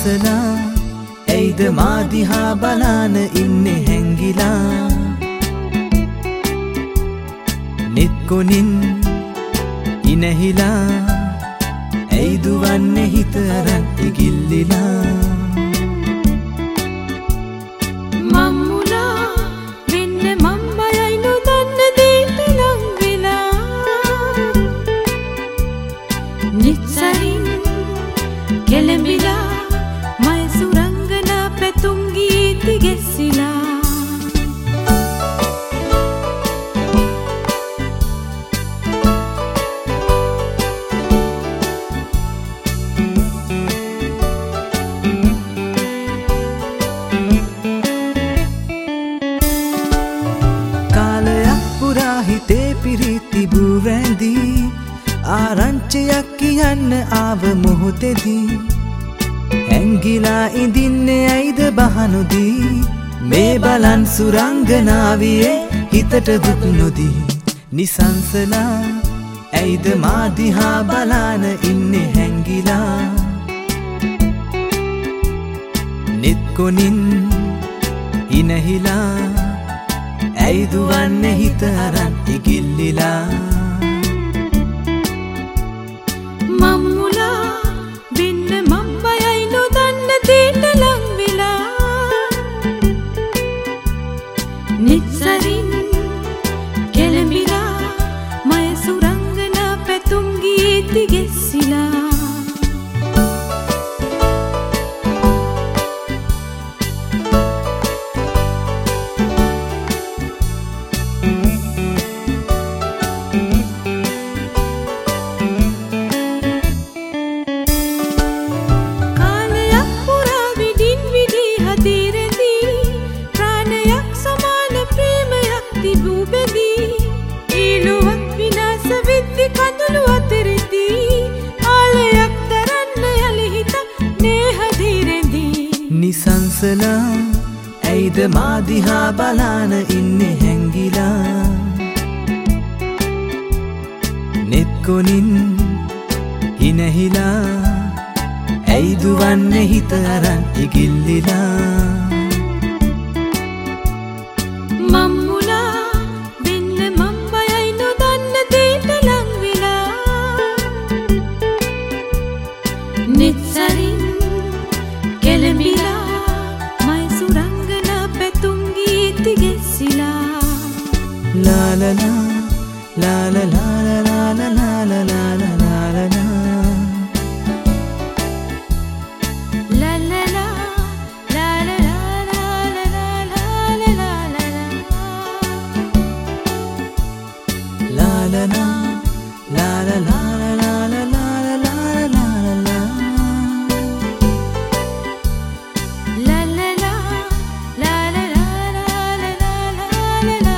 නිසංසලා ඇයිද මාදිහා බලාන ඉන්නේ හැංගිලා නෙත්කොනින් ඉනහිලා ඇයිදුවන්නේ හිත අරන් ඉගිල්ලිලා මම්මුලා වෙන්න මම් බයයි නොදන්න දේට ලං වෙලා නිත්සරින් කෙලඹිලා මය සුරංගනා පැතුම් ගීති ගෙස්සිලා හිතේ පිරිතිබූ වැඳී ආරංචියක් කියන්න ආව මොහොතේදී හැංගිලා ඉඳින්නේ ඇයිද බහනොදී මේ බලන් සුරංගනාවියේ හිතට දුක් නොදී නිසංසලා ඇයිද මාදිහා බලාන ඉන්නේ හැංගිලා නෙත්කොනින් ඉනහිලා ඇයිදුවන්නේ හිත අරන් ඉගිල්ලිලා මම්මුලා වෙන්න මම් බයයි නොදන්න දේට ලං වෙලා නිත්සරින් කෙලඹිලා මය සුරංගනා පැතුම් ගීති ගෙස්සිලා කඳුළු අතරදී ආලයක් දරන්න යලි හිත නේහදිරෙදී නිසංසලා ඇයිද මාදිහා බලාන ඉන්නේ හැංගිලා නෙත්කොනින් ඉනහිලා ඇයිදුවන්නේ හිත අරන් ඉගිල්ලිලා නිත්සරින් කෙලඹිලා මය සුරංගනා පැතුම් ගීති ගෙස්සිලා ලාලලා ලාලලා ලාලලා ලාලලා la